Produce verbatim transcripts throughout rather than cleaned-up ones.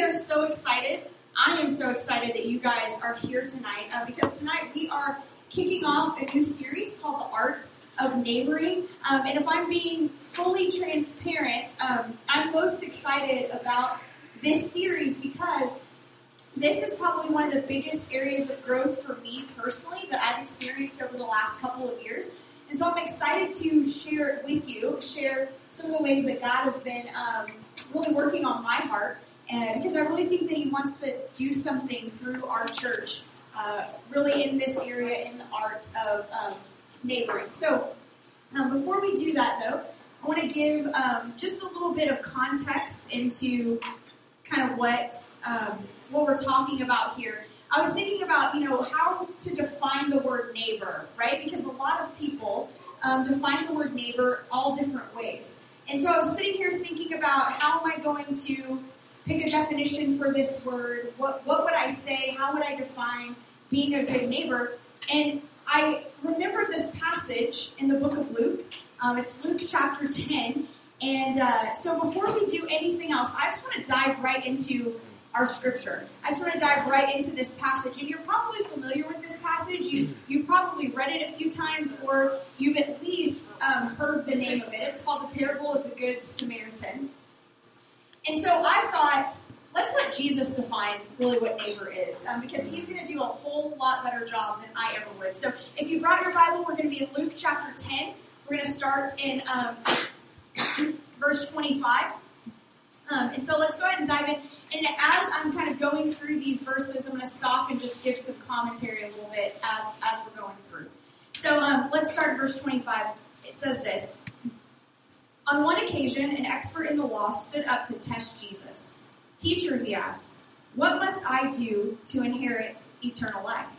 are so excited. I am so excited that you guys are here tonight uh, because tonight we are kicking off a new series called The Art of Neighboring. Um, and if I'm being fully transparent, um, I'm most excited about this series because this is probably one of the biggest areas of growth for me personally that I've experienced over the last couple of years. And so I'm excited to share it with you, share some of the ways that God has been um, really working on my heart, and because I really think that He wants to do something through our church, uh, really in this area, in the art of um, neighboring. So um, before we do that, though, I want to give um, just a little bit of context into kind of what um, what we're talking about here. I was thinking about, you know, how to define the word neighbor, right? Because a lot of people um, define the word neighbor all different ways. And so I was sitting here thinking about how am I going to pick a definition for this word? What what would I say? How would I define being a good neighbor? And I remembered this passage in the book of Luke. Um, it's Luke chapter ten. And uh, so before we do anything else, I just want to dive right into our scripture. I just want to dive right into this passage. And you're probably familiar with this passage. You, you've probably read it a few times, or you've at least um, heard the name of it. It's called the Parable of the Good Samaritan. And so I thought, let's let Jesus define really what neighbor is, um, because he's going to do a whole lot better job than I ever would. So if you brought your Bible, we're going to be in Luke chapter ten. We're going to start in um, verse twenty-five. Um, and so let's go ahead and dive in. And as I'm kind of going through these verses, I'm going to stop and just give some commentary a little bit as, as we're going through. So um, let's start at verse twenty-five. It says this. On one occasion, an expert in the law stood up to test Jesus. Teacher, he asked, what must I do to inherit eternal life?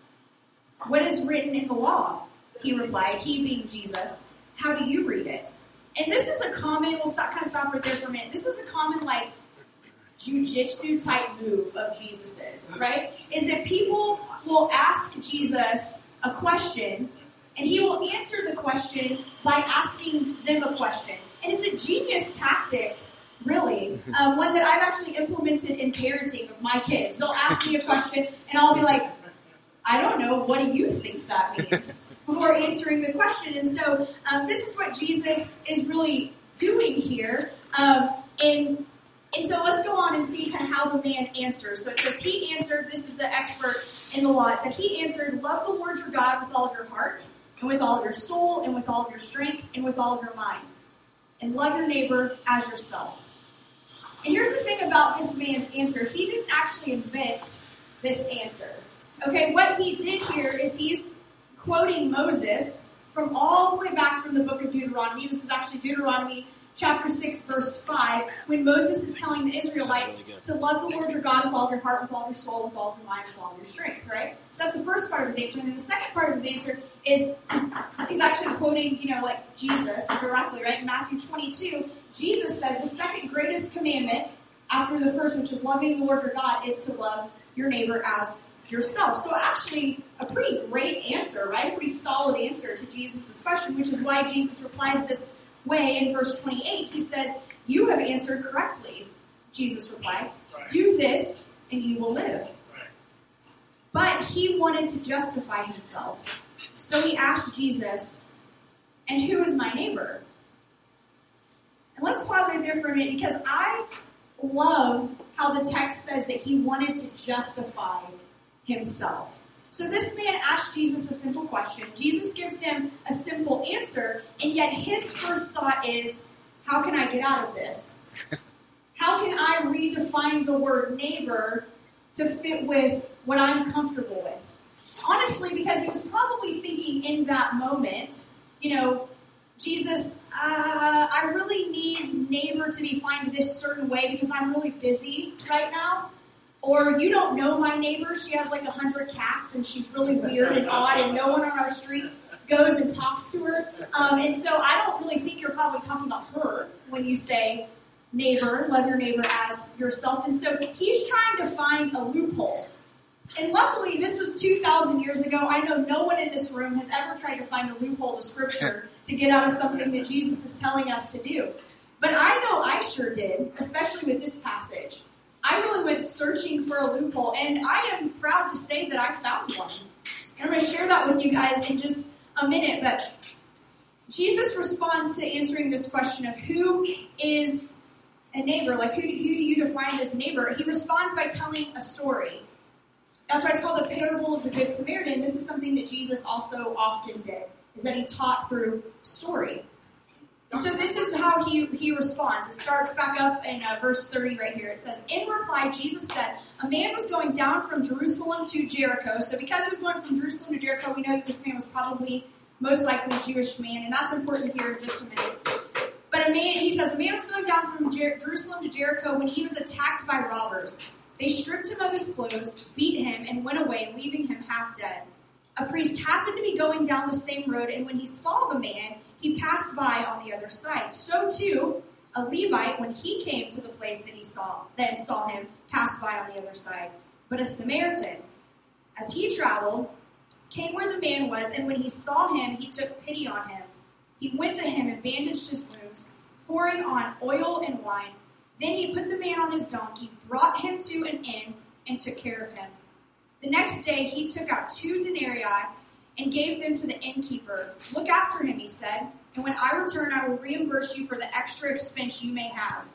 What is written in the law? He replied, he being Jesus. How do you read it? And this is a common, we'll stop, kind of stop right there for a minute. This is a common, like, jiu-jitsu type move of Jesus's, right? Is that people will ask Jesus a question, and he will answer the question by asking them a question. And it's a genius tactic, really, um, one that I've actually implemented in parenting of my kids. They'll ask me a question, and I'll be like, I don't know, what do you think that means? Before answering the question. And so um, this is what Jesus is really doing here. Um, and And so let's go on and see kind of how the man answers. So it says, he answered, this is the expert in the law, it said, he answered, love the Lord your God with all of your heart, and with all of your soul, and with all of your strength, and with all of your mind. And love your neighbor as yourself. And here's the thing about this man's answer. He didn't actually invent this answer. Okay, what he did here is he's quoting Moses from all the way back from the book of Deuteronomy. This is actually Deuteronomy chapter six, verse five, when Moses is telling the Israelites to love the Lord your God with all of your heart, with all of your soul, with all of your mind, with all of your strength, right? So that's the first part of his answer. And then the second part of his answer is he's actually quoting, you know, like Jesus directly, right? In Matthew twenty-two, Jesus says the second greatest commandment after the first, which is loving the Lord your God, is to love your neighbor as yourself. So actually a pretty great answer, right? A pretty solid answer to Jesus' question, which is why Jesus replies this way in verse twenty-eight. He says, you have answered correctly, Jesus replied. Right. Do this and you will live. Right. But he wanted to justify himself. So he asked Jesus, and who is my neighbor? And let's pause right there for a minute, because I love how the text says that he wanted to justify himself. So this man asked Jesus a simple question. Jesus gives him a simple answer, and yet his first thought is, how can I get out of this? How can I redefine the word neighbor to fit with what I'm comfortable with? Honestly, because he was probably thinking in that moment, you know, Jesus, uh, I really need neighbor to be defined this certain way because I'm really busy right now. Or you don't know my neighbor. She has like a hundred cats and she's really weird and odd and no one on our street goes and talks to her. Um, and so I don't really think you're probably talking about her when you say neighbor, love your neighbor as yourself. And so he's trying to find a loophole. And luckily, this was two thousand years ago. I know no one in this room has ever tried to find a loophole to Scripture to get out of something that Jesus is telling us to do. But I know I sure did, especially with this passage. I I really went searching for a loophole, and I am proud to say that I found one. And I'm going to share that with you guys in just a minute, but Jesus responds to answering this question of who is a neighbor, like who, who do you define as neighbor? He responds by telling a story. That's why it's called the parable of the Good Samaritan. This is something that Jesus also often did, is that he taught through story. And so this is how he, he responds. It starts back up in uh, verse thirty right here. It says, in reply, Jesus said, a man was going down from Jerusalem to Jericho. So because he was going from Jerusalem to Jericho, we know that this man was probably most likely a Jewish man, and that's important here in just a minute. But a man, he says, a man was going down from Jer- Jerusalem to Jericho when he was attacked by robbers. They stripped him of his clothes, beat him, and went away, leaving him half dead. A priest happened to be going down the same road, and when he saw the man, he passed by on the other side. So too, a Levite, when he came to the place that he saw, then saw him, passed by on the other side. But a Samaritan, as he traveled, came where the man was, and when he saw him, he took pity on him. He went to him and bandaged his wounds, pouring on oil and wine. Then he put the man on his donkey, brought him to an inn, and took care of him. The next day he took out two denarii and gave them to the innkeeper. Look after him, he said, and when I return, I will reimburse you for the extra expense you may have.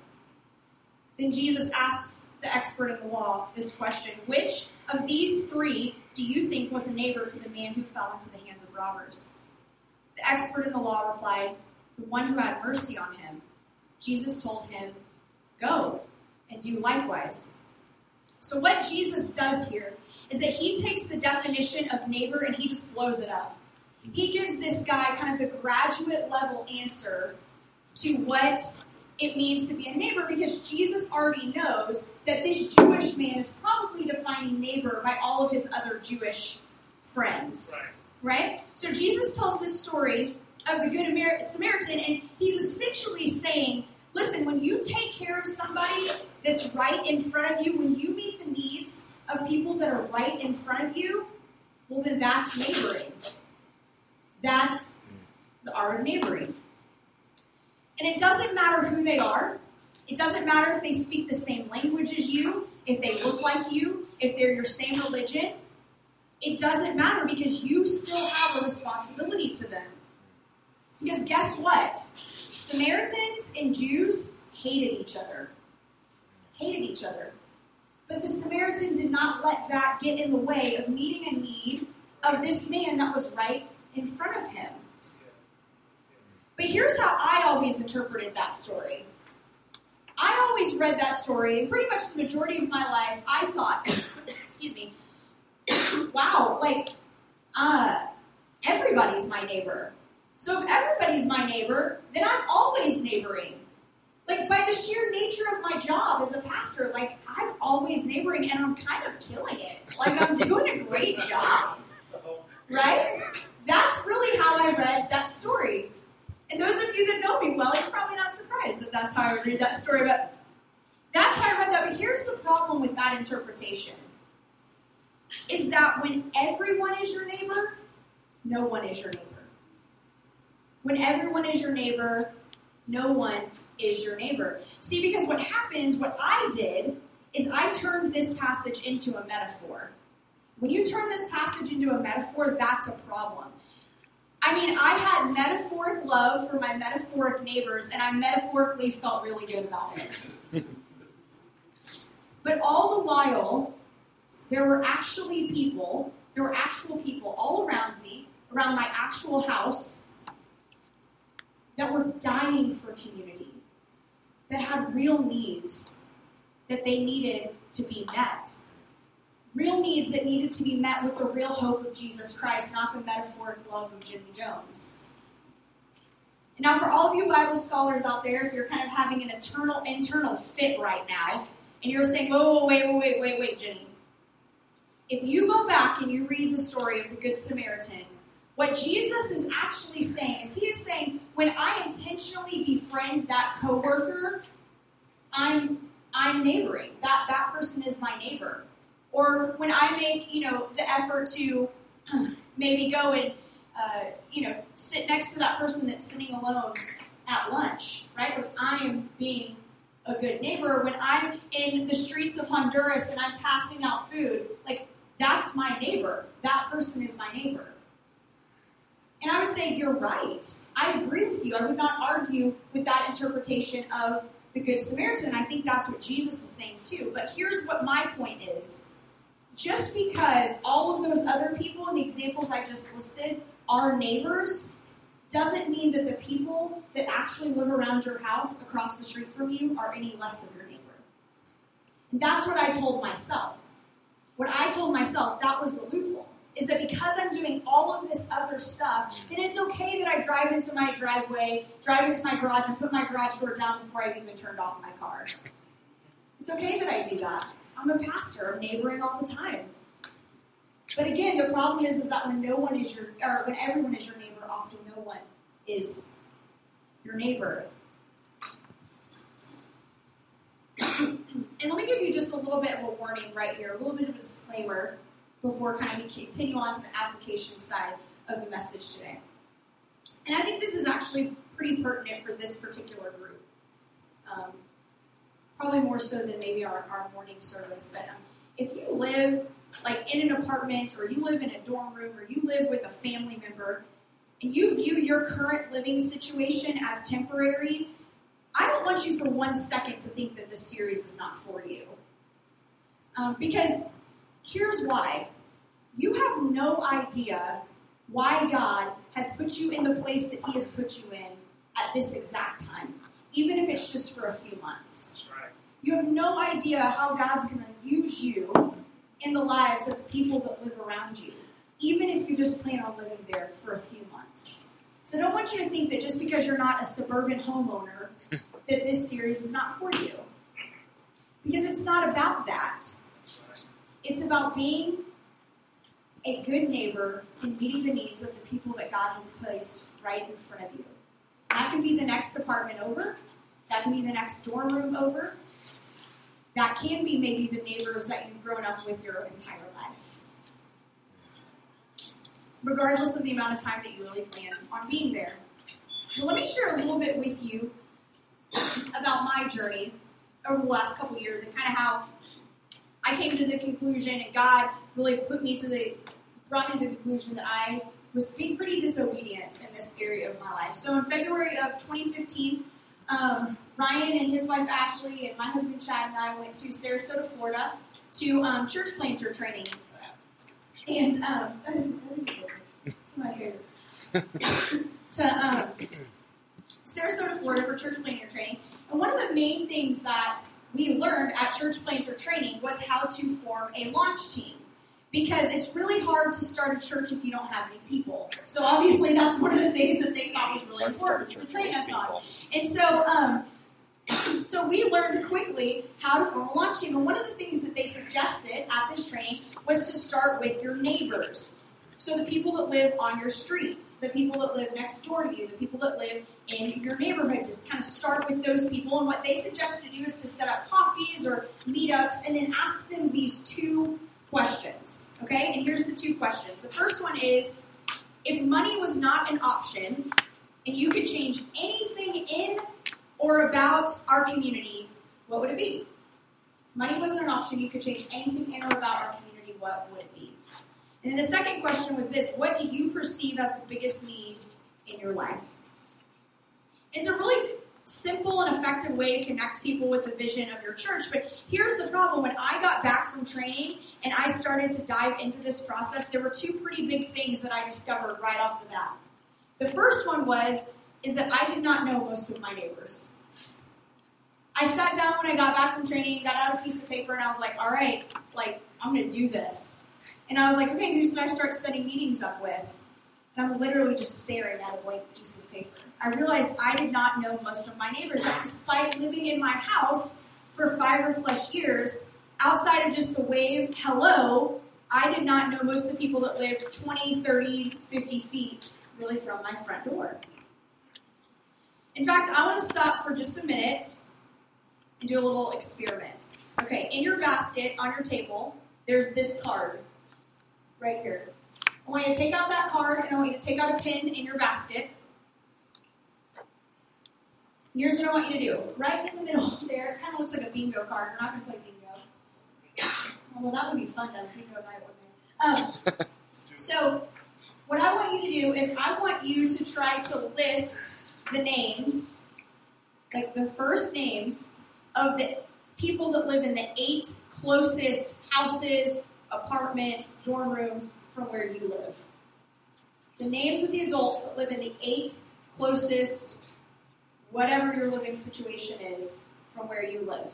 Then Jesus asked the expert in the law this question, which of these three do you think was a neighbor to the man who fell into the hands of robbers? The expert in the law replied, the one who had mercy on him. Jesus told him, go and do likewise. So what Jesus does here is that he takes the definition of neighbor and he just blows it up. He gives this guy kind of the graduate level answer to what it means to be a neighbor, because Jesus already knows that this Jewish man is probably defining neighbor by all of his other Jewish friends. Right? right? So Jesus tells this story of the Good Samaritan, and he's essentially saying, listen, when you take care of somebody that's right in front of you, when you meet the needs of people that are right in front of you, well, then that's neighboring. That's the art of neighboring. And it doesn't matter who they are. It doesn't matter if they speak the same language as you, if they look like you, if they're your same religion. It doesn't matter, because you still have a responsibility to them. Because guess what? Samaritans and Jews hated each other. Hated each other. But the Samaritan did not let that get in the way of meeting a need of this man that was right in front of him. But here's how I always interpreted that story. I always read that story, and pretty much the majority of my life, I thought, excuse me, wow, like, uh, everybody's my neighbor. So if everybody's my neighbor, then I'm always neighboring. Like, by the sheer nature of my job as a pastor, like, I'm always neighboring, and I'm kind of killing it. Like, I'm doing a great job. Right? That's really how I read that story. And those of you that know me well, you're probably not surprised that that's how I would read that story. But that's how I read that. But here's the problem with that interpretation. Is that when everyone is your neighbor, no one is your neighbor. When everyone is your neighbor, no one is your neighbor. See, because what happens, what I did, is I turned this passage into a metaphor. When you turn this passage into a metaphor, that's a problem. I mean, I had metaphoric love for my metaphoric neighbors, and I metaphorically felt really good about it. But all the while, there were actually people, there were actual people all around me, around my actual house, that were dying for community, that had real needs that they needed to be met. Real needs that needed to be met with the real hope of Jesus Christ, not the metaphoric love of Jimmy Jones. And now for all of you Bible scholars out there, if you're kind of having an eternal internal fit right now, and you're saying, whoa, whoa, wait, wait, wait, wait, wait, Jenny. If you go back and you read the story of the Good Samaritan, what Jesus is actually saying is he is saying, when I intentionally befriend that coworker, I'm I'm neighboring. That that person is my neighbor. Or when I make, you know, the effort to maybe go and, uh, you know, sit next to that person that's sitting alone at lunch, right? Like I am being a good neighbor. When I'm in the streets of Honduras and I'm passing out food, like, that's my neighbor. That person is my neighbor. And I would say, you're right. I agree with you. I would not argue with that interpretation of the Good Samaritan. I think that's what Jesus is saying too. But here's what my point is. Just because all of those other people in the examples I just listed are neighbors doesn't mean that the people that actually live around your house across the street from you are any less of your neighbor. And that's what I told myself. What I told myself, that was the loophole, is that because I'm doing all of this other stuff, then it's okay that I drive into my driveway, drive into my garage, and put my garage door down before I've even turned off my car. It's okay that I do that. I'm a pastor. I'm neighboring all the time. But again, the problem is, is that when no one is your, or when everyone is your neighbor, often no one is your neighbor. And let me give you just a little bit of a warning right here, a little bit of a disclaimer before kind of we continue on to the application side of the message today. And I think this is actually pretty pertinent for this particular group. Um, probably more so than maybe our, our morning service. But um, if you live like in an apartment, or you live in a dorm room, or you live with a family member, and you view your current living situation as temporary, I don't want you for one second to think that this series is not for you. Um, because here's why. You have no idea why God has put you in the place that He has put you in at this exact time, even if it's just for a few months. That's right. You have no idea how God's going to use you in the lives of the people that live around you, even if you just plan on living there for a few months. So I don't want you to think that just because you're not a suburban homeowner that this series is not for you. Because it's not about that. It's about being a good neighbor and meeting the needs of the people that God has placed right in front of you. That can be the next apartment over. That can be the next dorm room over. That can be maybe the neighbors that you've grown up with your entire life. Regardless of the amount of time that you really plan on being there. So let me share a little bit with you about my journey over the last couple of years and kind of how I came to the conclusion, and God really put me to the, brought me to the conclusion that I was being pretty disobedient in this area of my life. So in February of twenty fifteen, um, Ryan and his wife Ashley and my husband Chad and I went to Sarasota, Florida to um, church planter training. And um, that is, that is good. It's my favorite. to um, Sarasota, Florida for church planter training. And one of the main things that we learned at church planter training was how to form a launch team. Because it's really hard to start a church if you don't have any people. So obviously that's one of the things that they thought was really important to train us on. And so um, so we learned quickly how to form a launch team. And one of the things that they suggested at this training was to start with your neighbors. So the people that live on your street, the people that live next door to you, the people that live in your neighborhood, just kind of start with those people. And what they suggested to do is to set up coffees or meetups and then ask them these two questions. Okay? And here's the two questions. The first one is, if money was not an option and you could change anything in or about our community, what would it be? If money wasn't an option, you could change anything in or about our community, what would it be? And then the second question was this: what do you perceive as the biggest need in your life? It's a really simple and effective way to connect people with the vision of your church. But here's the problem. When I got back from training and I started to dive into this process, there were two pretty big things that I discovered right off the bat. The first one was, is that I did not know most of my neighbors. I sat down when I got back from training, got out a piece of paper, and I was like, all right, like, I'm going to do this. And I was like, okay, who should I start setting meetings up with? And I'm literally just staring at a blank piece of paper. I realized I did not know most of my neighbors, that despite living in my house for five or plus years, outside of just the wave, hello, I did not know most of the people that lived twenty, thirty, fifty feet really from my front door. In fact, I want to stop for just a minute and do a little experiment. Okay, in your basket on your table, there's this card right here. I want you to take out that card, and I want you to take out a pin in your basket. Here's what I want you to do. Right in the middle there, it kind of looks like a bingo card. We're not going to play bingo. Well, that would be fun to have bingo night, wouldn't it? Um, so, what I want you to do is I want you to try to list the names, like the first names of the people that live in the eight closest houses, apartments, dorm rooms from where you live. The names of the adults that live in the eight closest, whatever your living situation is, from where you live.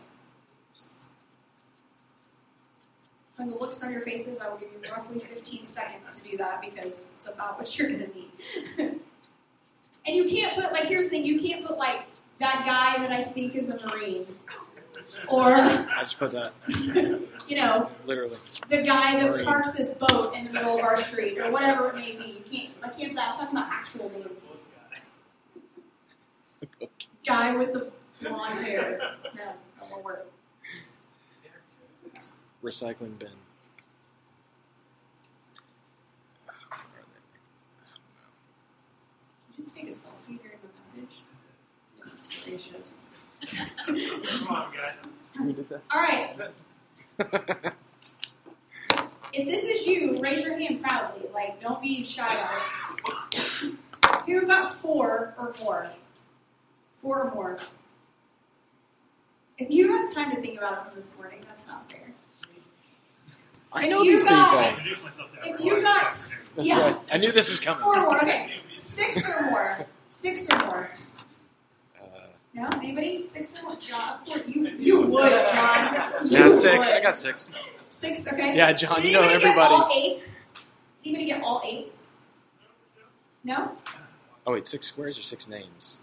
From the looks on your faces, I will give you roughly fifteen seconds to do that because it's about what you're going to need. And you can't put, like, here's the thing, you can't put, like, that guy that I think is a Marine. Or, I just put that. you know, Literally. the guy that Marine. parks his boat in the middle of our street, or whatever it may be. You can't, I can't, I'm talking about actual names. Okay. Guy with the blonde hair. No, that won't work. Recycling bin. Did you just take a selfie during the message? Goodness gracious. Come on, guys. We did that. All right. If this is you, raise your hand proudly. Like, don't be shy about it. Here we've got four or more. Four or more. If you had time to think about it from this morning, that's not fair. I know you these got- people. Introduce myself to If everyone. you got, That's yeah, right. I knew this was coming. four or more. Okay, six or more. Six or more. Uh, No, anybody? Six or more. John, of course, you you would, John. You yeah, six. would. I got six. Six. Okay. Yeah, John, Did you know anybody everybody. Get all eight? Anybody get all eight? No. Oh, wait, six squares or six names?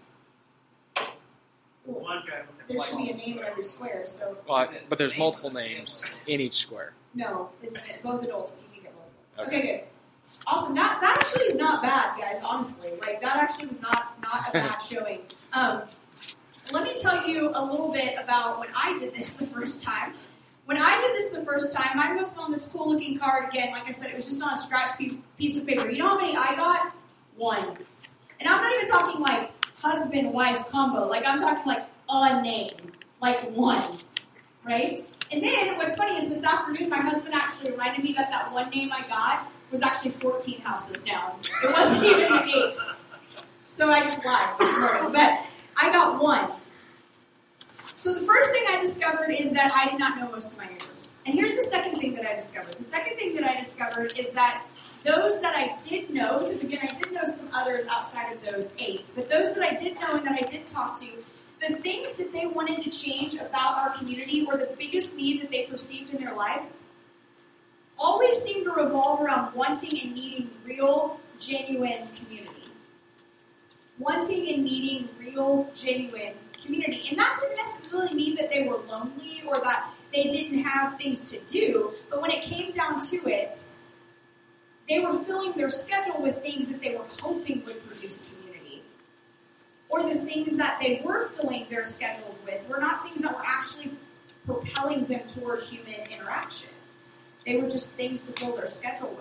Well, One guy with the there should be a white name in every square. So Well, I, but there's multiple names in each square. no, it's both adults. You can get both adults. Okay. Okay, good. Awesome. That that actually is not bad, guys. Honestly, like that actually was not not a bad showing. Um, let me tell you a little bit about when I did this the first time. When I did this the first time, mine wasn't on this cool looking card again. Like I said, it was just on a scratch piece of paper. You know how many I got? One. And I'm not even talking like husband wife combo. Like I'm talking like a name, like one, right? And then what's funny is this afternoon, my husband actually reminded me that that one name I got was actually fourteen houses down. It wasn't even the eight. So I just lied this morning. But I got one. So the first thing I discovered is that I did not know most of my neighbors. And here's the second thing that I discovered. The second thing that I discovered is that those that I did know, because again, I did know some others outside of those eight, but those that I did know and that I did talk to, the things that they wanted to change about our community or the biggest need that they perceived in their life always seemed to revolve around wanting and needing real, genuine community. Wanting and needing real, genuine community. And that didn't necessarily mean that they were lonely or that they didn't have things to do, but when it came down to it, they were filling their schedule with things that they were hoping would produce community. Or the things that they were filling their schedules with were not things that were actually propelling them toward human interaction. They were just things to fill their schedule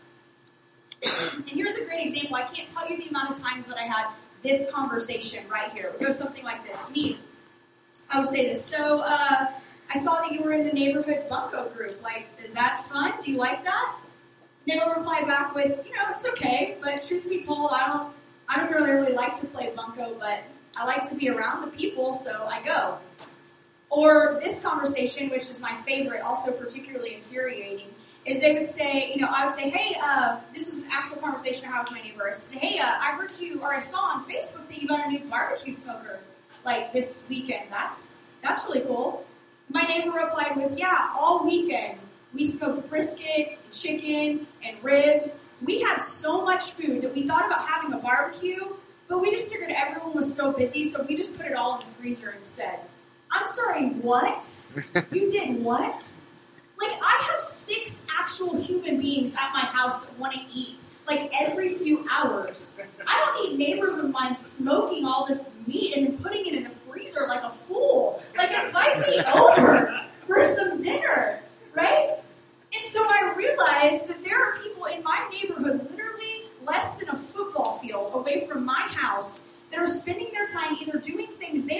with. And here's a great example. I can't tell you the amount of times that I had this conversation right here. It goes something like this. Me, I would say this. So, uh, I saw that you were in the neighborhood bunco group. Like, is that fun? Do you like that? They will reply back with, you know, it's okay, but truth be told, I don't, I don't really, really like to play bunco, but I like to be around the people, so I go. Or this conversation, which is my favorite, also particularly infuriating, is they would say, you know, I would say, hey, uh, this was an actual conversation I had with my neighbor. I said, hey, uh, I heard you, or I saw on Facebook that you got a new barbecue smoker, like, this weekend. That's, that's really cool. My neighbor replied with, yeah, all weekend. We smoked brisket, and chicken, and ribs. We had so much food that we thought about having a barbecue, but we just figured everyone was so busy, so we just put it all in the freezer instead. I'm sorry, what? You did what? Like, I have six actual human beings at my house that want to eat, like, every few hours. I don't need neighbors of mine smoking all this meat and then putting it in a freezer like a fool. Like, invite me over for some dinner, right? And so I realized that there are people in my neighborhood literally less than a football field away from my house that are spending their time either doing things they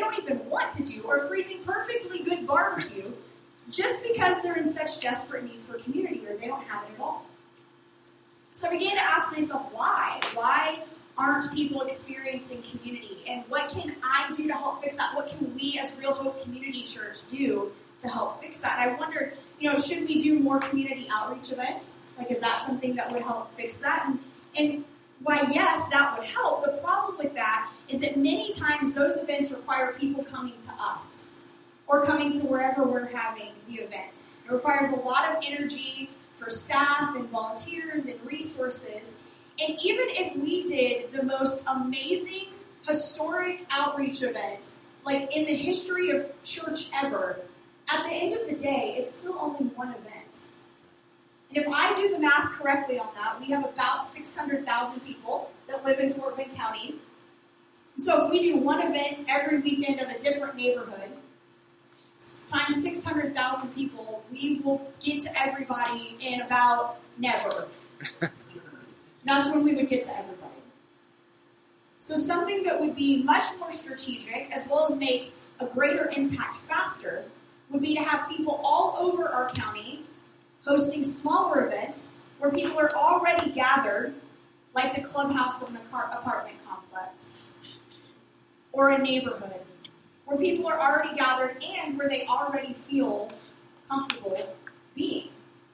because they're in such desperate need for community, or they don't have it at all. So I began to ask myself, why? Why aren't people experiencing community? And what can I do to help fix that? What can we as Real Hope Community Church do to help fix that? And I wondered, you know, should we do more community outreach events? Like, is that something that would help fix that? And, and why, yes, that would help. The problem with that is that many times those events require people coming to us or coming to wherever we're having the event. It requires a lot of energy for staff and volunteers and resources. And even if we did the most amazing, historic outreach event, like in the history of church ever, at the end of the day, it's still only one event. And if I do the math correctly on that, we have about six hundred thousand people that live in Fort Bend County. So if we do one event every weekend of a different neighborhood, times six hundred thousand people, we will get to everybody in about never. That's when we would get to everybody. So something that would be much more strategic, as well as make a greater impact faster, would be to have people all over our county hosting smaller events where people are already gathered, like the clubhouse of an apartment complex or a neighborhood, where people are already gathered and where they already feel comfortable being.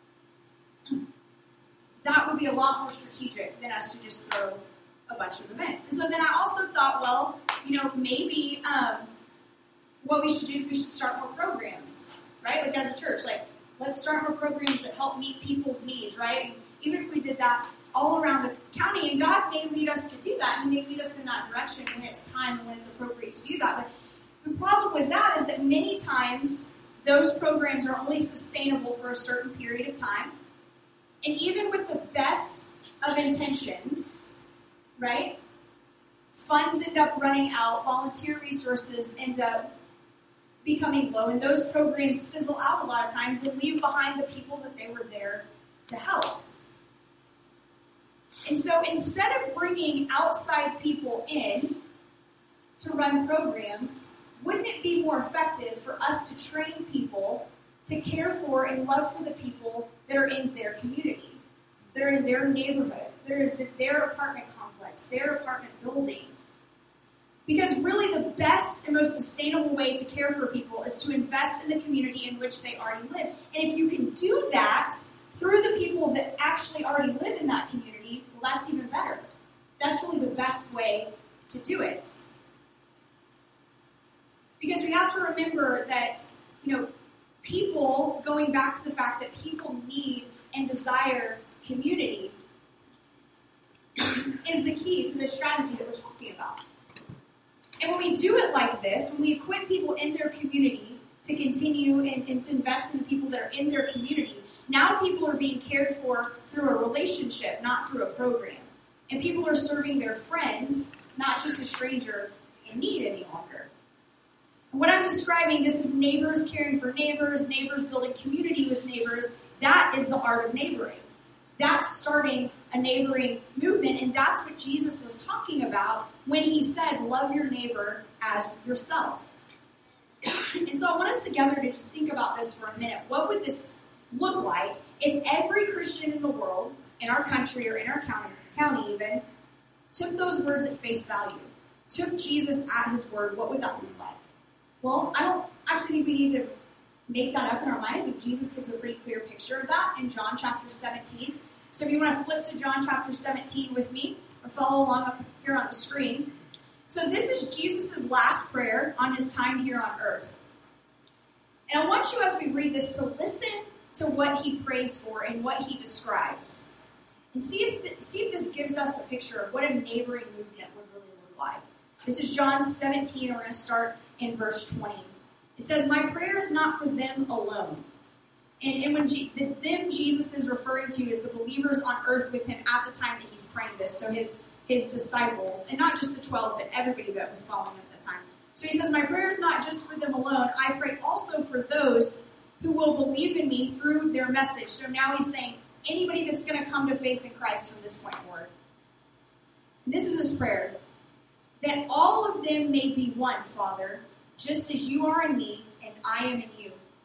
That would be a lot more strategic than us to just throw a bunch of events. And so then I also thought, well, you know, maybe um, what we should do is we should start more programs, right? Like as a church, like let's start more programs that help meet people's needs, right? And even if we did that all around the county, and God may lead us to do that, and He may lead us in that direction when it's time and when it's appropriate to do that. But the problem with that is that many times those programs are only sustainable for a certain period of time. And even with the best of intentions, right, funds end up running out, volunteer resources end up becoming low, and those programs fizzle out a lot of times and leave behind the people that they were there to help. And so instead of bringing outside people in to run programs, wouldn't it be more effective for us to train people to care for and love for the people that are in their community, that are in their neighborhood, that is their apartment complex, their apartment building? Because really the best and most sustainable way to care for people is to invest in the community in which they already live. And if you can do that through the people that actually already live in that community, well, that's even better. That's really the best way to do it. Because we have to remember that, you know, people, going back to the fact that people need and desire community, is the key to this strategy that we're talking about. And when we do it like this, when we equip people in their community to continue and, and to invest in the people that are in their community, now people are being cared for through a relationship, not through a program. And people are serving their friends, not just a stranger in need any longer. And what I'm describing, this is neighbors caring for neighbors, neighbors building community with neighbors. That is the art of neighboring. That's starting a neighboring movement, and that's what Jesus was talking about when he said, love your neighbor as yourself. And so I want us together to just think about this for a minute. What would this look like if every Christian in the world, in our country or in our county, county even, took those words at face value, took Jesus at his word? What would that look like? Well, I don't actually think we need to make that up in our mind. I think Jesus gives a pretty clear picture of that in John chapter seventeen. So if you want to flip to John chapter seventeen with me, or follow along up here on the screen. So this is Jesus' last prayer on his time here on earth. And I want you, as we read this, to listen to what he prays for and what he describes. And see if, see if this gives us a picture of what a neighboring movement would really look like. This is John seventeen, and we're going to start in verse twenty. It says, my prayer is not for them alone. And, and when G, the them Jesus is referring to is the believers on earth with him at the time that he's praying this. So his, his disciples, and not just the twelve, but everybody that was following him at the time. So he says, my prayer is not just for them alone. I pray also for those who will believe in me through their message. So now he's saying, anybody that's going to come to faith in Christ from this point forward. And this is his prayer. That all of them may be one, Father, just as you are in me and I am in you.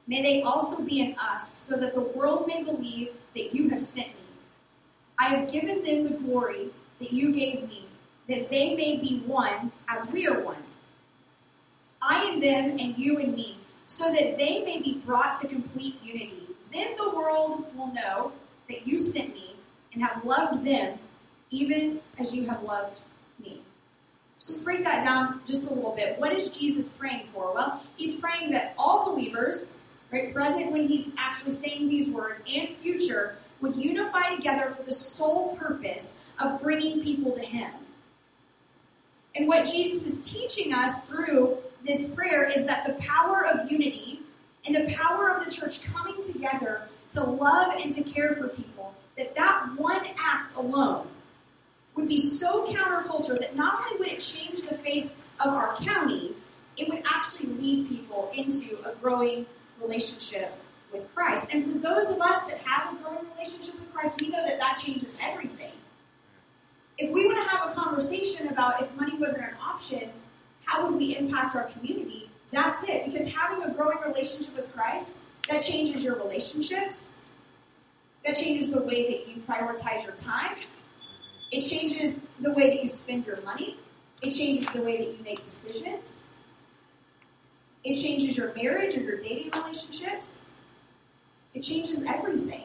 may they also be in us, so that the world may believe that you have sent me. I have given them the glory that you gave me, that they may be one as we are one. I and them and you and me, so that they may be brought to complete unity. Then the world will know that you sent me and have loved them, even as you have loved me. So let's break that down just a little bit. What is Jesus praying for? Well, he's praying that all believers, right, present when he's actually saying these words, and future, would unify together for the sole purpose of bringing people to him. And what Jesus is teaching us through this prayer is that the power of unity and the power of the church coming together to love and to care for people, that that one act alone would be so counterculture that not only would it change the face of our county, it would actually lead people into a growing relationship with Christ. And for those of us that have a growing relationship with Christ, we know that that changes everything. If we want to have a conversation about if money wasn't an option, how would we impact our community? That's it. Because having a growing relationship with Christ, that changes your relationships. That changes the way that you prioritize your time. It changes the way that you spend your money. It changes the way that you make decisions. It changes your marriage or your dating relationships. It changes everything.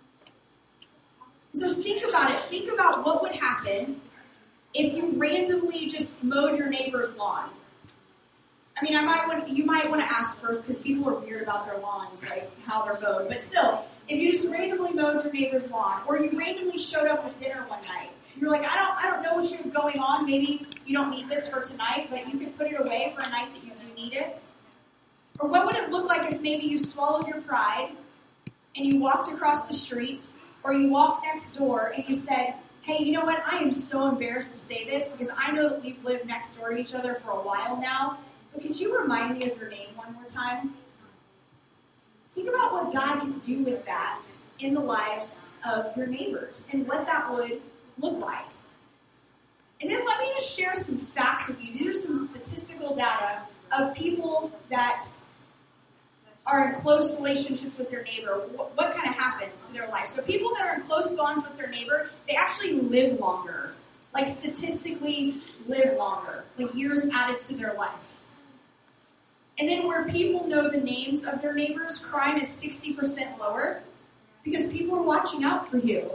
So think about it. Think about what would happen if you randomly just mowed your neighbor's lawn. I mean, I might want, you might want to ask first because people are weird about their lawns, like how they're mowed. But still, if you just randomly mowed your neighbor's lawn, or you randomly showed up at dinner one night, you're like, I don't, I don't know what you have going on. Maybe you don't need this for tonight, but you can put it away for a night that you do need it. Or what would it look like if maybe you swallowed your pride and you walked across the street, or you walked next door and you said, hey, you know what? I am so embarrassed to say this because I know that we've lived next door to each other for a while now, but could you remind me of your name one more time? Think about what God can do with that in the lives of your neighbors and what that would look like. And then let me just share some facts with you. These are some statistical data of people that are in close relationships with their neighbor. What, what kind of happens to their life? So people that are in close bonds with their neighbor, they actually live longer. Like statistically live longer. Like years added to their life. And then where people know the names of their neighbors, crime is sixty percent lower because people are watching out for you.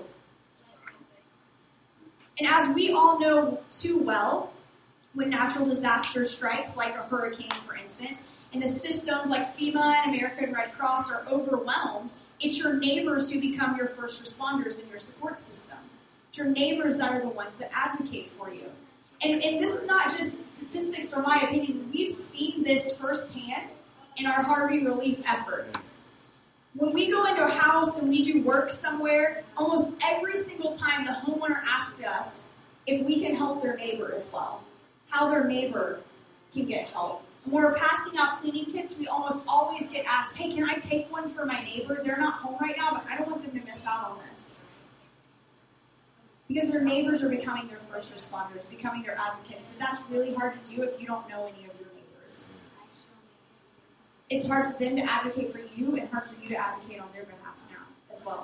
And as we all know too well, when natural disaster strikes, like a hurricane, for instance, and the systems like FEMA and American Red Cross are overwhelmed, it's your neighbors who become your first responders in your support system. It's your neighbors that are the ones that advocate for you. And, and this is not just statistics or my opinion. We've seen this firsthand in our Harvey relief efforts. When we go into a house and we do work somewhere, almost every single time the homeowner asks us if we can help their neighbor as well, how their neighbor can get help. When we're passing out cleaning kits, we almost always get asked, hey, can I take one for my neighbor? They're not home right now, but I don't want them to miss out on this. Because their neighbors are becoming their first responders, becoming their advocates. But that's really hard to do if you don't know any of your neighbors. It's hard for them to advocate for you and hard for you to advocate on their behalf now as well.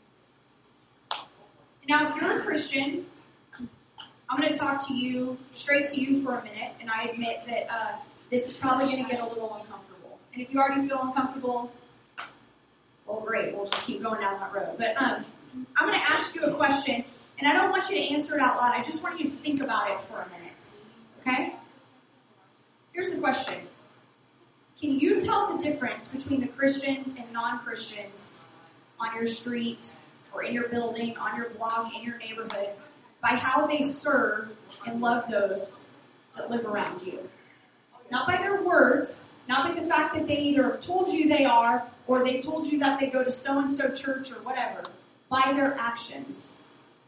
Now, if you're a Christian, I'm going to talk to you, straight to you for a minute, and I admit that uh, this is probably going to get a little uncomfortable. And if you already feel uncomfortable, well, great, we'll just keep going down that road. But um, I'm going to ask you a question, and I don't want you to answer it out loud. I just want you to think about it for a minute, okay? Here's the question. Can you tell the difference between the Christians and non-Christians on your street or in your building, on your block, in your neighborhood, by how they serve and love those that live around you? Not by their words, not by the fact that they either have told you they are or they've told you that they go to so-and-so church or whatever, by their actions.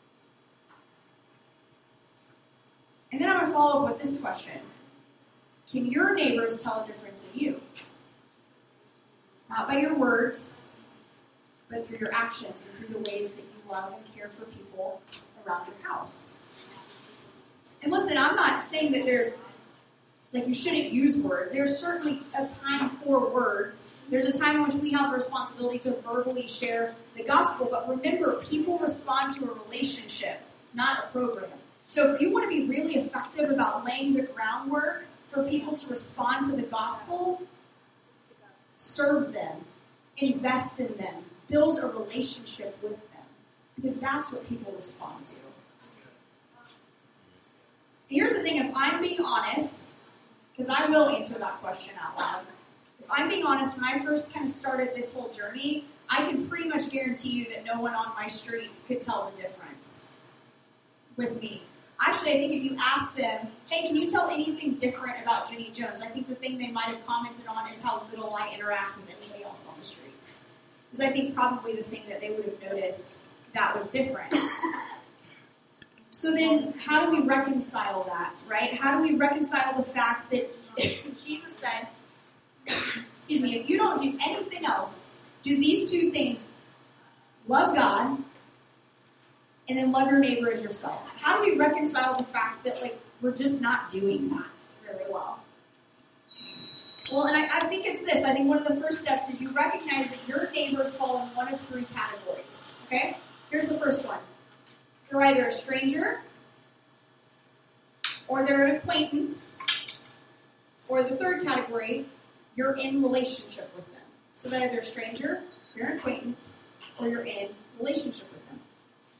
And then I'm going to follow up with this question. Can your neighbors tell a difference in you? Not by your words, but through your actions and through the ways that you love and care for people around your house. And listen, I'm not saying that there's, like, you shouldn't use words. There's certainly a time for words, There's a time in which we have a responsibility to verbally share the gospel. But remember, people respond to a relationship, not a program. So if you want to be really effective about laying the groundwork for people to respond to the gospel, serve them, invest in them, build a relationship with them, because that's what people respond to. Here's the thing, if I'm being honest, because I will answer that question out loud. If I'm being honest, when I first kind of started this whole journey, I can pretty much guarantee you that no one on my street could tell the difference with me. Actually, I think if you ask them, hey, can you tell anything different about Jenny Jones? I think the thing they might have commented on is how little I interact with anybody else on the street. Because I think probably the thing that they would have noticed that was different. So then, how do we reconcile that, right? How do we reconcile the fact that Jesus said, excuse me, if you don't do anything else, do these two things, love God, and then love your neighbor as yourself. How do we reconcile the fact that, like, we're just not doing that very well? Well, and I, I think it's this. I think one of the first steps is you recognize that your neighbors fall in one of three categories, okay? Here's the first one. They're either a stranger, or they're an acquaintance, or the third category, you're in relationship with them. So they're either a stranger, you're an acquaintance, or you're in relationship with them.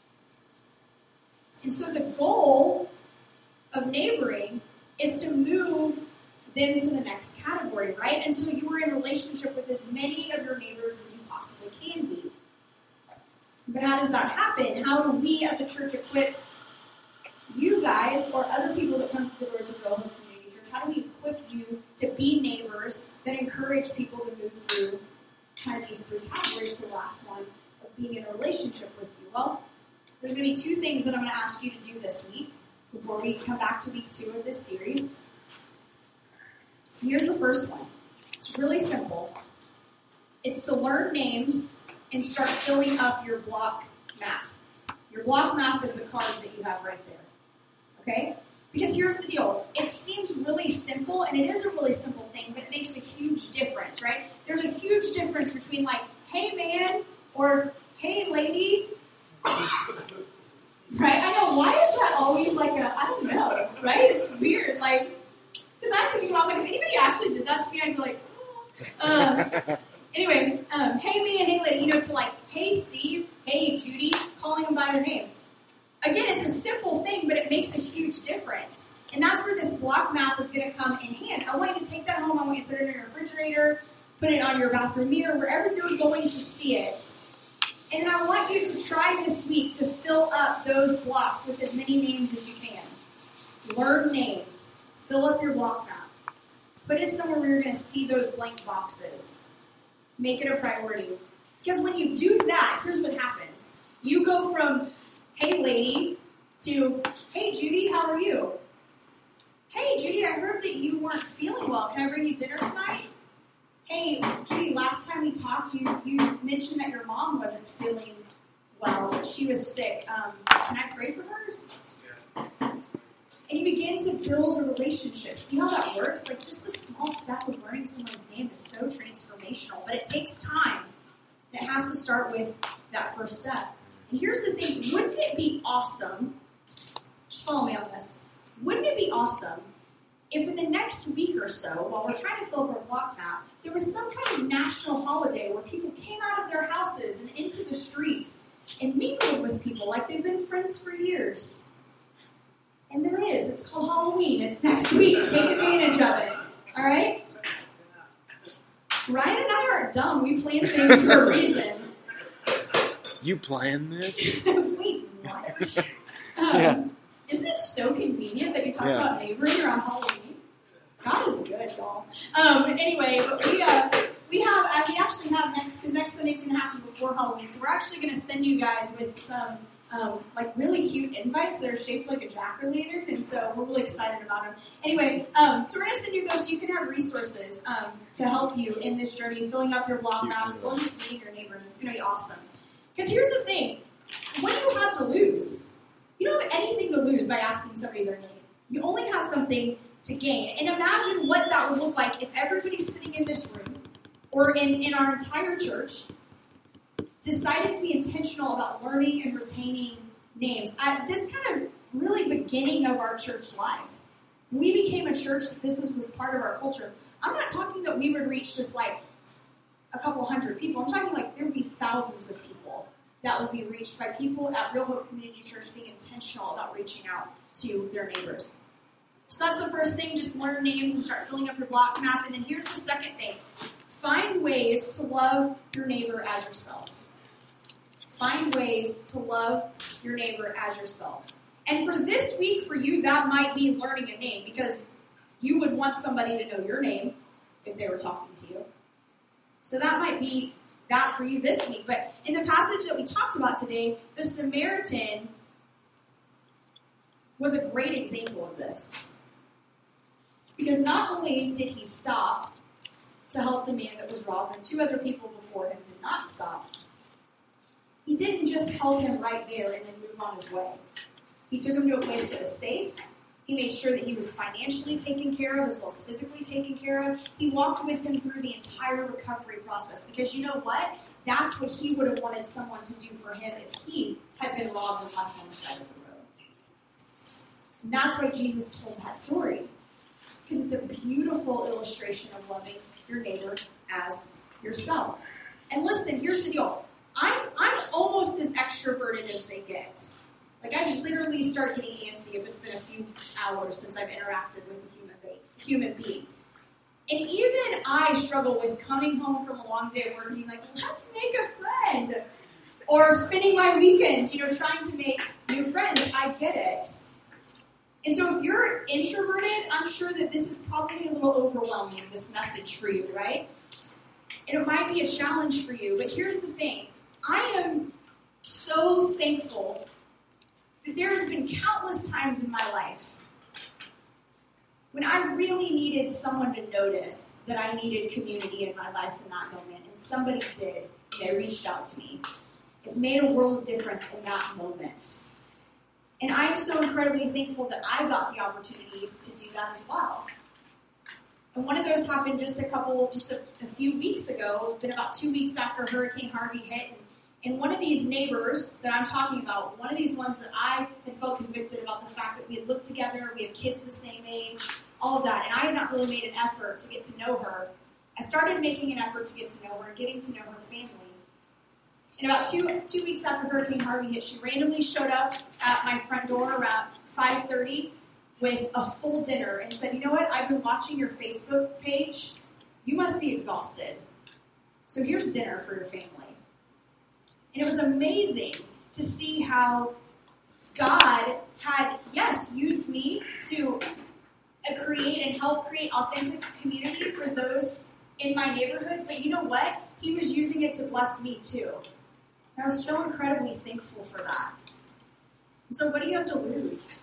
And so the goal of neighboring is to move them to the next category, right? Until you are in relationship with as many of your neighbors as you possibly can be. But how does that happen? How do we as a church equip you guys or other people that come to the doors of Go Home Community Church? How do we equip you to be neighbors that encourage people to move through kind of these three categories? The last one of being in a relationship with you. Well, there's going to be two things that I'm going to ask you to do this week before we come back to week two of this series. Here's the first one. It's really simple. It's to learn names and start filling up your block map. Your block map is the card that you have right there. Okay? Because here's the deal. It seems really simple, and it is a really simple thing, but it makes a huge difference, right? There's a huge difference between like, hey man, or hey lady. Right? I know, why is that always like a, I don't know, right? It's weird. Like, because I actually think about, like, if anybody actually did that to me, I'd be like, oh. Um, anyway, um, hey man, hey lady, you know, to like, hey Steve, hey Judy, calling them by their name. Again, it's a simple thing, but it makes a huge difference. And that's where this block map is going to come in hand. I want you to take that home. I want you to put it in your refrigerator, put it on your bathroom mirror, wherever you're going to see it. And I want you to try this week to fill up those blocks with as many names as you can. Learn names. Fill up your block map. Put it somewhere where you're going to see those blank boxes. Make it a priority. Because when you do that, here's what happens. You go from, hey lady, to, hey Judy, how are you? Hey Judy, I heard that you weren't feeling well. Can I bring you dinner tonight? Hey Judy, last time we talked, you, you mentioned that your mom wasn't feeling well, but she was sick. Um, can I pray for her? And you begin to build a relationship. See how that works? Like, just the small step of learning someone's name is so transformational, but it takes time. And it has to start with that first step. And here's the thing. Wouldn't it be awesome, just follow me on this, wouldn't it be awesome if in the next week or so, while we're trying to fill up our block map, there was some kind of national holiday where people came out of their houses and into the street and mingled with people like they've been friends for years? And there is. It's called Halloween. It's next week. Take advantage of it. All right? Ryan and I aren't dumb. We plan things for a reason. You planned this? Wait, what? Um, Yeah. Isn't it so convenient that you talk Yeah. about neighboring around Halloween? God is good, y'all. Um, anyway, but we uh, we have uh, we actually have next because next Sunday's going to happen before Halloween, so we're actually going to send you guys with some um, like really cute invites that are shaped like a jack-o'-lantern, and so we're really excited about them. Anyway, um, so we're going to send you those so you can have resources um, to help you in this journey, filling up your block Cute map as well as invites. just meeting your neighbors. It's going to be awesome. Because here's the thing: what do you have to lose? You don't have anything to lose by asking somebody their name. You only have something to gain. And imagine what that would look like if everybody sitting in this room or in, in our entire church, decided to be intentional about learning and retaining names. At this kind of really beginning of our church life, we became a church that this is, was part of our culture. I'm not talking that we would reach just like a couple hundred people. I'm talking like there would be thousands of people that would be reached by people at Real Hope Community Church being intentional about reaching out to their neighbors. So that's the first thing, just learn names and start filling up your block map. And then here's the second thing. Find ways to love your neighbor as yourself. Find ways to love your neighbor as yourself. And for this week, for you, that might be learning a name, because you would want somebody to know your name if they were talking to you. So that might be that for you this week. But in the passage that we talked about today, the Samaritan was a great example of this. Because not only did he stop to help the man that was robbed, and two other people before him did not stop, he didn't just help him right there and then move on his way. He took him to a place that was safe. He made sure that he was financially taken care of as well as physically taken care of. He walked with him through the entire recovery process, because you know what? That's what he would have wanted someone to do for him if he had been robbed and left on the side of the road. And that's why Jesus told that story, because it's a beautiful illustration of loving your neighbor as yourself. And listen, here's the deal. I'm, I'm almost as extroverted as they get. Like, I literally start getting antsy if it's been a few hours since I've interacted with a human being. Human being. And even I struggle with coming home from a long day of work and being like, let's make a friend. Or spending my weekend, you know, trying to make new friends. I get it. And so if you're introverted, I'm sure that this is probably a little overwhelming, this message for you, right? And it might be a challenge for you. But here's the thing. I am so thankful that there has been countless times in my life when I really needed someone to notice that I needed community in my life in that moment. And somebody did. They reached out to me. It made a world of difference in that moment. And I'm so incredibly thankful that I got the opportunities to do that as well. And one of those happened just a couple, just a, a few weeks ago, been about two weeks after Hurricane Harvey hit. And And one of these neighbors that I'm talking about, one of these ones that I had felt convicted about the fact that we had lived together, we had kids the same age, all of that, and I had not really made an effort to get to know her. I started making an effort to get to know her and getting to know her family. And about two two weeks after Hurricane Harvey hit, she randomly showed up at my front door around five thirty with a full dinner and said, you know what, I've been watching your Facebook page. You must be exhausted. So here's dinner for your family. And it was amazing to see how God had, yes, used me to create and help create authentic community for those in my neighborhood. But you know what? He was using it to bless me too. And I was so incredibly thankful for that. And so what do you have to lose?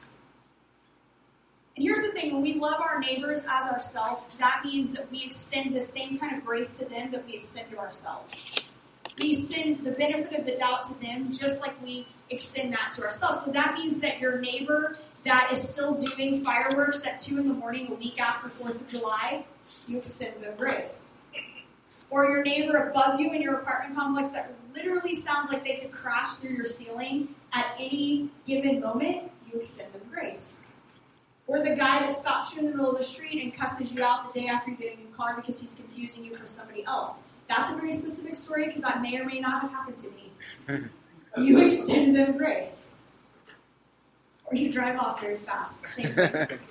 And here's the thing. When we love our neighbors as ourselves, that means that we extend the same kind of grace to them that we extend to ourselves. We extend the benefit of the doubt to them just like we extend that to ourselves. So that means that your neighbor that is still doing fireworks at two in the morning a week after fourth of July, you extend them grace. Or your neighbor above you in your apartment complex that literally sounds like they could crash through your ceiling at any given moment, you extend them grace. Or the guy that stops you in the middle of the street and cusses you out the day after you get a new car because he's confusing you for somebody else. That's a very specific story because that may or may not have happened to me. You extend them grace. Or you drive off very fast. Same thing.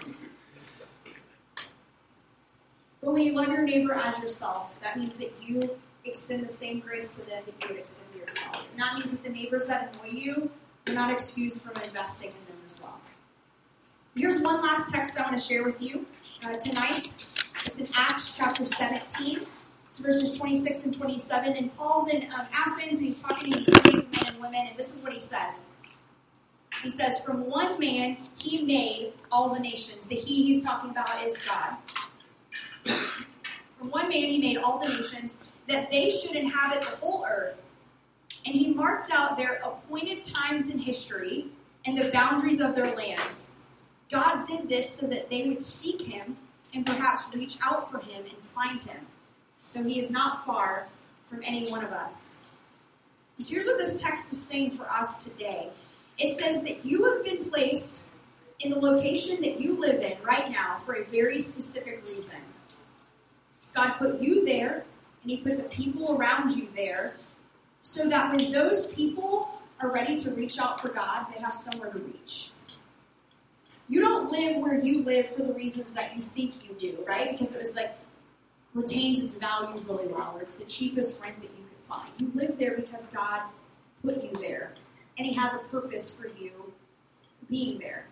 But when you love your neighbor as yourself, that means that you extend the same grace to them that you would extend to yourself. And that means that the neighbors that annoy you are not excused from investing in them as well. Here's one last text I want to share with you uh, tonight. It's in Acts chapter seventeen. It's verses twenty-six and twenty-seven. And Paul's in um, Athens, and he's talking to these big men and women, and this is what he says. He says, from one man, he made all the nations. The he he's talking about is God. From one man, he made all the nations, that they should inhabit the whole earth. And he marked out their appointed times in history and the boundaries of their lands. God did this so that they would seek him and perhaps reach out for him and find him. though he is not far from any one of us. So here's what this text is saying for us today. It says that you have been placed in the location that you live in right now for a very specific reason. God put you there, and he put the people around you there, so that when those people are ready to reach out for God, they have somewhere to reach. You don't live where you live for the reasons that you think you do, right? Because it was like, retains its value really well, or it's the cheapest rent that you could find. You live there because God put you there, and he has a purpose for you being there.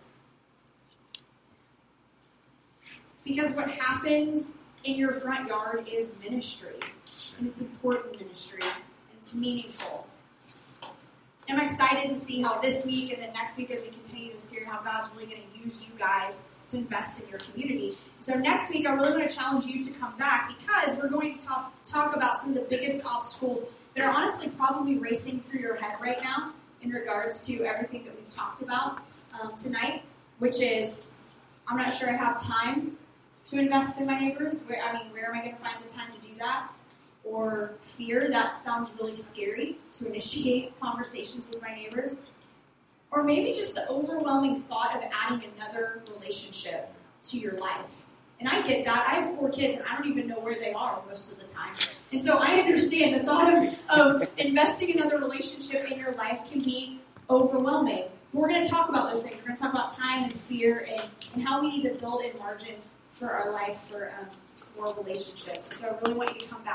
Because what happens in your front yard is ministry, and it's important ministry, and it's meaningful. I'm excited to see how this week and then next week as we continue this series, how God's really going to use you guys to invest in your community. So next week, I really want to challenge you to come back because we're going to talk, talk about some of the biggest obstacles that are honestly probably racing through your head right now in regards to everything that we've talked about um, tonight, which is, I'm not sure I have time to invest in my neighbors. Where, I mean, where am I going to find the time to do that? Or fear, that sounds really scary to initiate conversations with my neighbors. Or maybe just the overwhelming thought of adding another relationship to your life. And I get that. I have four kids, and I don't even know where they are most of the time. And so I understand the thought of, of investing another relationship in your life can be overwhelming. But we're going to talk about those things. We're going to talk about time and fear and, and how we need to build in margin for our life for um, more relationships. And so I really want you to come back.